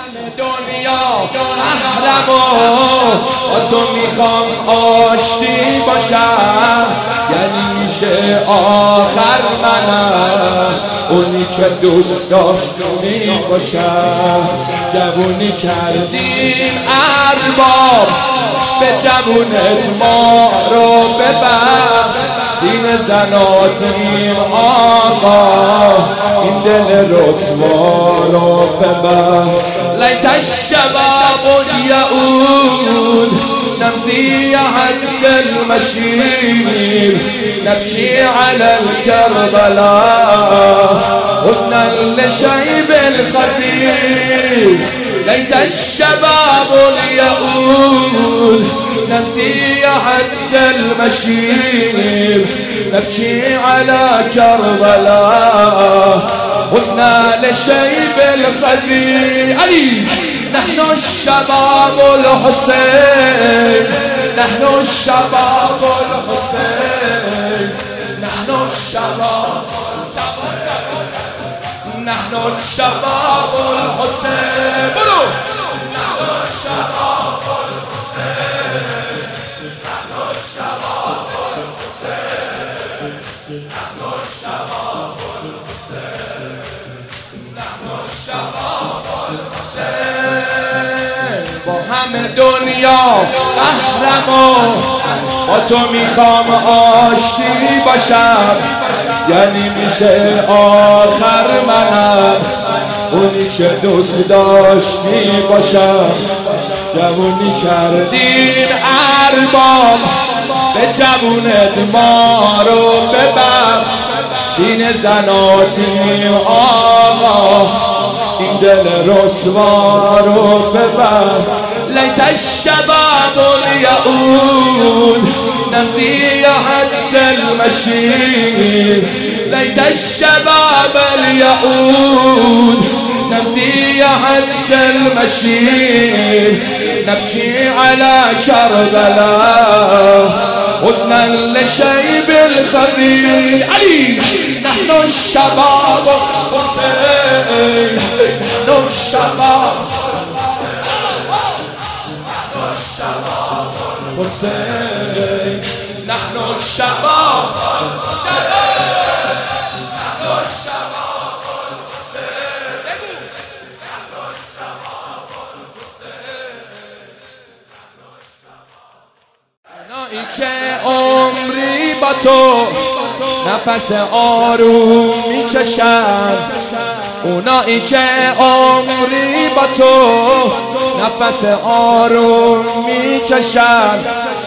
دنیا محرم با تو میخوام آشتی باشم، یعنی میشه آخر منم اونی که دوست داشتی باشم. جوونی کردیم ارباب به جوونت ما رو ببخش، سینه زناتیم آقا این دل رسوا رو ببخش. لیت الشباب یعود نمضي حد المشير نبكي على الكربلاء حزنا لشيب الخدير. ليت الشباب يعود نمضي حد المشير نبكي على كربلاء حزنا لشيب الخدير. علي نحن الشباب الحسين نحن الشباب الحسين نحن الشباب نحن الشباب الحسين برو نحن الشباب الحسين نحن الشباب الحسين نحن الشباب الحسين نحن الشباب الحسين. با همه دنیا محرم با تو میخوام آشتی باشم، یعنی میشه آخر منم اونی که دوست داشتی باشم. جوونی کردین ارباب به جوونت ما رو ببخش، سینه زناتیم آقا این دل رسوا رو ببخش. لیت الشباب یعود نمضي حد المشير لیت الشباب یعود نمضي حد المشير نبكي على كربلاء حزنا لشيب الخدير. علي نحن الشباب حسين نحن الشباب حسين نحن الشباب نحن الشباب اونایی که عمری با تو نفس آروم میکشن، اونایی که عمری با تو نفس آروم میکشن،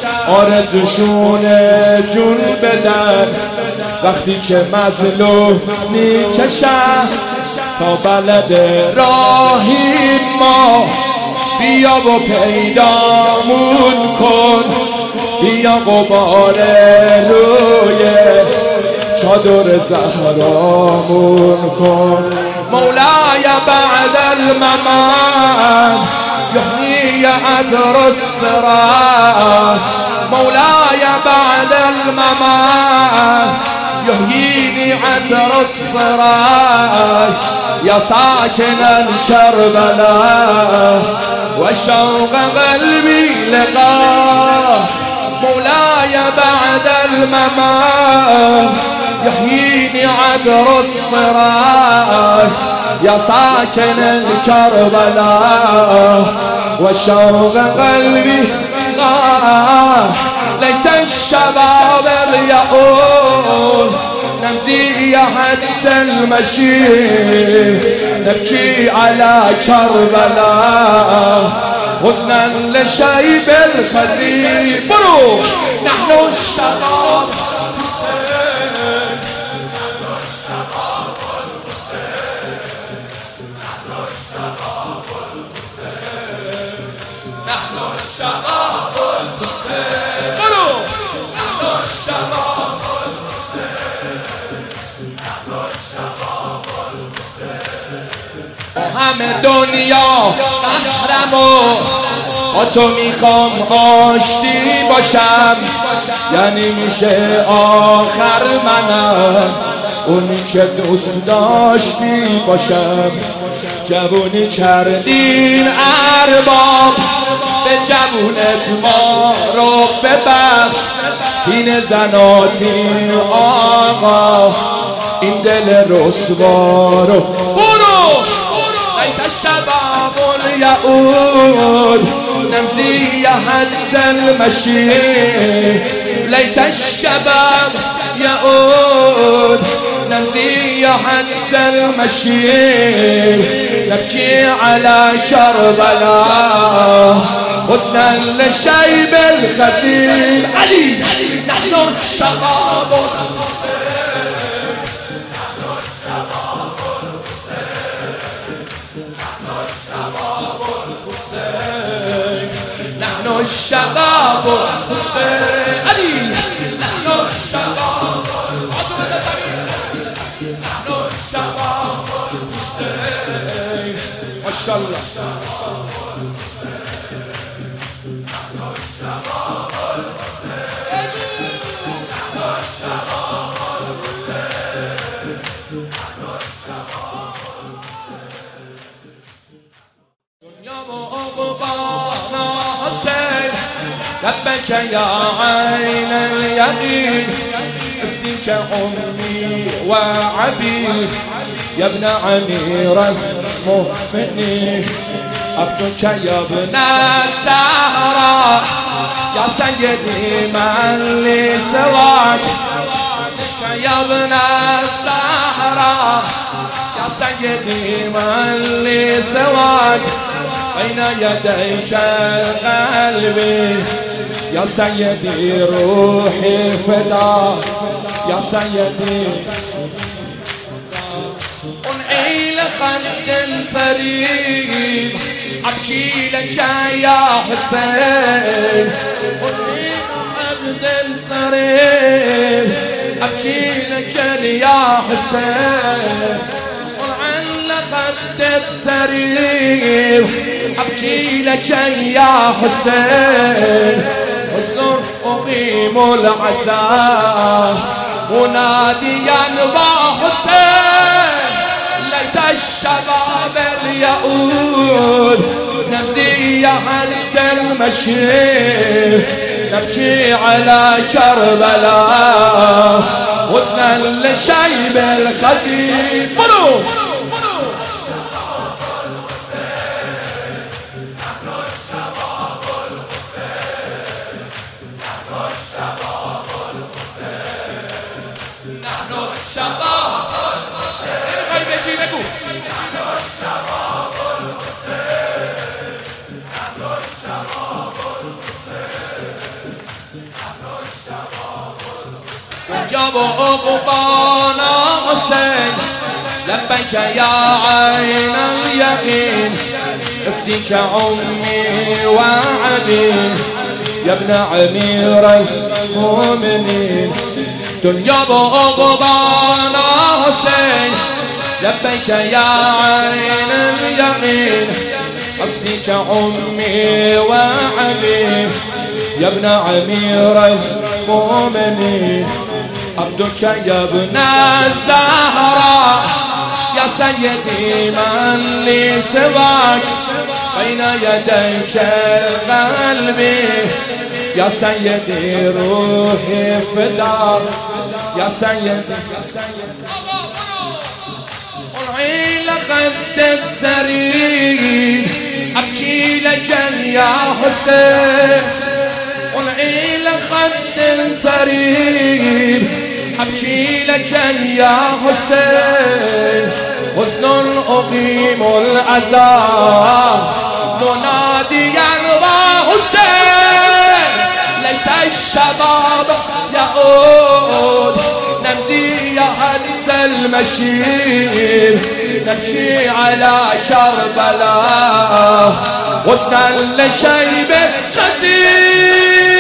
آرزوشونه جون بدن وقتی که مظلوم میکشن. تا بلد راهی ما بیا و پیدامون کن، بیا غبار روی چادر زهرامون کن. مولای بعد الممات یحیی عطر الصراط، مولای بعد الممات یحیی عطر الصراط. یا ساکن کربلا و شوق قلبی لقاه، مولاي بعد الممات يحييني عطر الصراط. يا ساكن الكربلاء والشوق قلبي غاه، ليت الشباب اليعود نمضي حتى المشي نبكي على كربلاء حزنا لشيب الخدير. برو نحن الشباب حسين، نحن الشباب الحسين، نحن الشباب الحسين، نحن الشباب الحسين. برو نحن الشباب الحسين، نحن الشباب الحسين. همه دنیا قهرمو با تو میخوام آشتی باشم، یعنی میشه آخر منم اونی که دوست داشتی باشم. جوونی کردین ارباب، به جوونت ما رو ببخش، سینه زناتی آقا این دل رسوا رو برو. لیت الشباب یعود نمضی حد المشی، لیت الشباب یعود نمضي حد المشي، نبكي على كربلاء حسنا للشيب الخفيف. علي نحن الشباب نحن الشباب الحسين. علي نحن الشباب نحن الشباب الحسين. ما شاء الله نحن الشباب الحسين. نحن الشباب الحسين. نحن الشباب دنيا وعقبانا حسين، لبيك يا عين اليقين، افديك أمي وعبيد يا ابن عمير المؤمنين، عبدك يا ابن الزهراء يا سيدي من لي سواك، عبدك يا ابن الزهراء يا سيدي من لي سواك، بين يديك قلبي يا سيدي روحي فداك، يا سيدي انعي لخد فريد، ابكي لك يا حسين، انعي عبد فريد، ابكي لك يا حسين، وعن خد الثريد ابكي لك يا حسين، حزن اقيم العزاء مناديا وحسين، ليت الشباب اليعود نمضي حتى المشي، نبكي على كربلاء حزنا لشيب الخفيف. برو الشباب خلي بيجي بقول نحن الشباب الحسين، نحن الشباب الحسين، نحن الشباب الحسين. يا ابو عقبانا حسين، لبيك يا عين اليقين، افديك امي وعبيد يا ابن عمير المؤمنين، دنيا بعقبانا حسين، لبيك يا عين اليقين، افديك امي وعبيد يا ابن عمير المؤمنين، عبدك يا ابن الزهراء يا سيدي من لي سواك، بين يديك قلبي يا سيدي روحي فداك، يا سيدي انعي لخد الثريد، ابكي لك يا حسين، انعي لخد الثريد، ابكي لك يا حسين، حزن اقيم العزاء مناديا وحسين، ليت الشباب يعود نمضي حتى المشي، نبكي على كربلاء حزنا لشيب خفيف.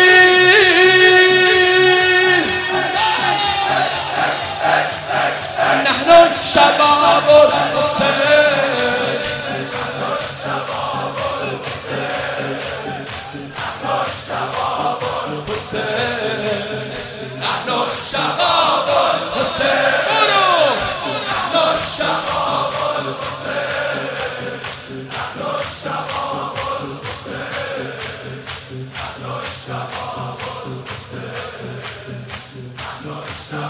نحن الشباب الحسين، نحن الشباب الحسين، نحن الشباب الحسين، نحن الشباب الحسين، نحن الشباب الحسين. الشباب